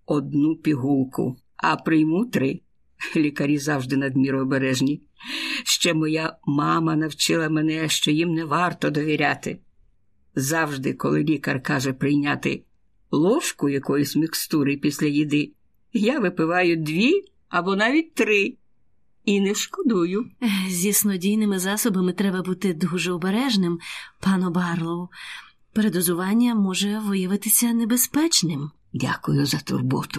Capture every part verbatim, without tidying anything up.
одну пігулку, а прийму три. Лікарі завжди надміру обережні. Ще моя мама навчила мене, що їм не варто довіряти. Завжди, коли лікар каже прийняти ложку якоїсь мікстури після їди, я випиваю дві або навіть три. І не шкодую. Зі снодійними засобами треба бути дуже обережним, пано Барлоу. Передозування може виявитися небезпечним. Дякую за турботу.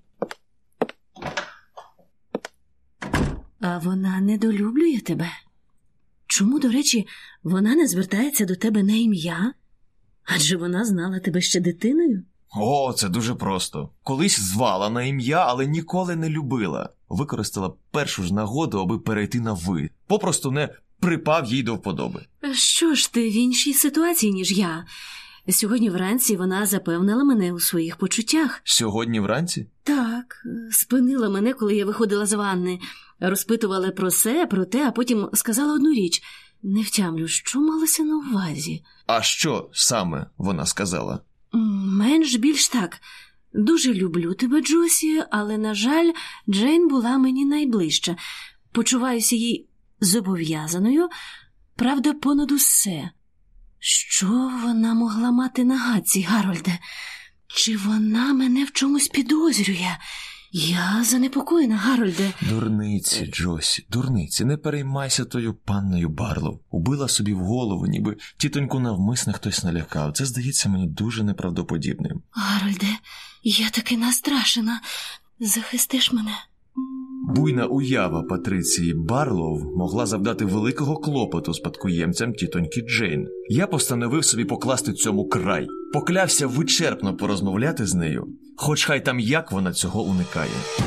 А вона недолюблює тебе? Чому, до речі, вона не звертається до тебе на ім'я? Адже вона знала тебе ще дитиною. О, це дуже просто. Колись звала на ім'я, але ніколи не любила. Використала першу ж нагоду, аби перейти на «ви». Попросту не припав їй до вподоби. Що ж ти в іншій ситуації, ніж я? Сьогодні вранці вона запевнила мене у своїх почуттях. Сьогодні вранці? Так, спинила мене, коли я виходила з ванни. Розпитувала про се, про те, а потім сказала одну річ. Не втямлю, що малося на увазі. А що саме вона сказала? Менш більш так. Дуже люблю тебе, Джосі, але, на жаль, Джейн була мені найближча. Почуваюся їй зобов'язаною, правда, понад усе. Що вона могла мати на гадці, Гарольде? Чи вона мене в чомусь підозрює? Я занепокоєна, Гарольде. Дурниці, Джосі, дурниці, не переймайся тою панною Барлоу. Убила собі в голову, ніби тітоньку навмисно хтось налякав. Це здається мені дуже неправдоподібним. Гарольде, я таки настрашена. Захистиш мене? Буйна уява Патриції Барлоу могла завдати великого клопоту спадкоємцям тітоньки Джейн. Я постановив собі покласти цьому край. Поклявся вичерпно порозмовляти з нею, хоч хай там як вона цього уникає.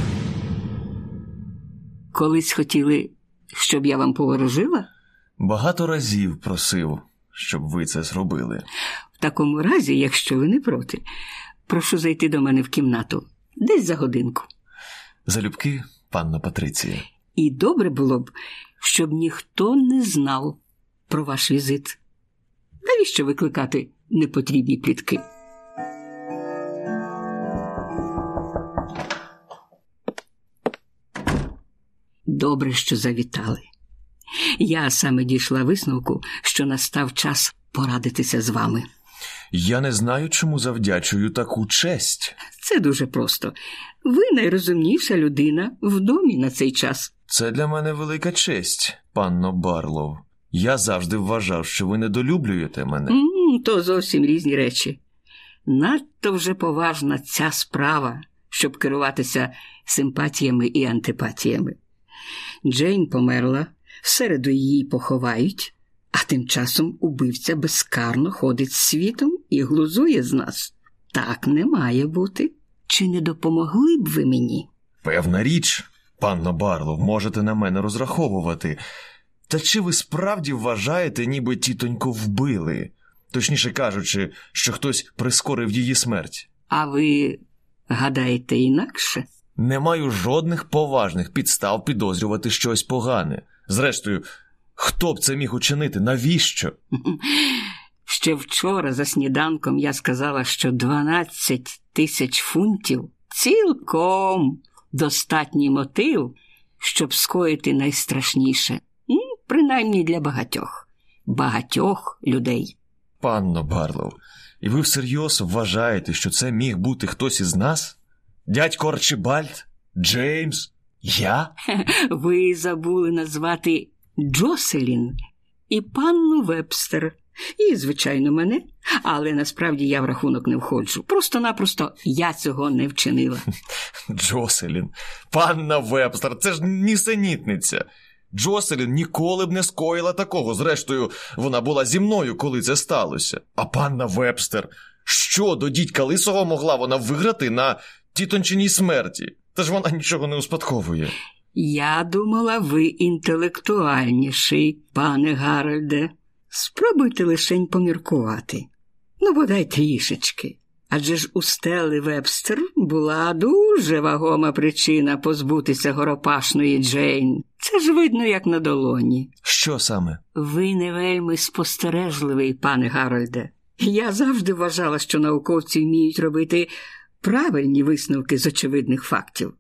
Колись хотіли, щоб я вам поворожила? Багато разів просив, щоб ви це зробили. В такому разі, якщо ви не проти, прошу зайти до мене в кімнату. Десь за годинку. Залюбки, панно Патриція. І добре було б, щоб ніхто не знав про ваш візит. Навіщо викликати непотрібні плітки? Добре, що завітали. Я саме дійшла висновку, що настав час порадитися з вами. Я не знаю, чому завдячую таку честь. Це дуже просто. Ви найрозумніша людина в домі на цей час. Це для мене велика честь, панно Барлоу. Я завжди вважав, що ви недолюблюєте мене. М, то зовсім різні речі. Надто вже поважна ця справа, щоб керуватися симпатіями і антипатіями. Джейн померла, всереду її поховають, а тим часом убивця безкарно ходить світом і глузує з нас. Так не має бути. Чи не допомогли б ви мені? Певна річ, панно Барлоу, можете на мене розраховувати. Та чи ви справді вважаєте, ніби тітоньку вбили? Точніше кажучи, що хтось прискорив її смерть. А ви гадаєте інакше? Не маю жодних поважних підстав підозрювати щось погане. Зрештою, хто б це міг учинити? Навіщо? Ще вчора за сніданком я сказала, що дванадцять тисяч фунтів цілком достатній мотив, щоб скоїти найстрашніше. Принаймні для багатьох. Багатьох людей. Панно Барлоу, і ви всерйоз вважаєте, що це міг бути хтось із нас? Дядько Арчибальд? Джеймс? Я? Ви забули назвати Джоселін і панну Вебстер. І, звичайно, мене. Але насправді я в рахунок не входжу. Просто-напросто я цього не вчинила. Джоселін, панна Вебстер, це ж нісенітниця. Джоселін ніколи б не скоїла такого. Зрештою, вона була зі мною, коли це сталося. А панна Вебстер, що до дідька Лисого могла вона виграти на тітончиній смерті? Та ж вона нічого не успадковує. Я думала, ви інтелектуальніший, пане Гарольде. Спробуйте лишень поміркувати. Ну, бодай трішечки. Адже ж у Стелли Вебстер була дуже вагома причина позбутися горопашної Джейн. Це ж видно, як на долоні. Що саме? Ви не вельми спостережливий, пане Гарольде. Я завжди вважала, що науковці вміють робити правильні висновки з очевидних фактів.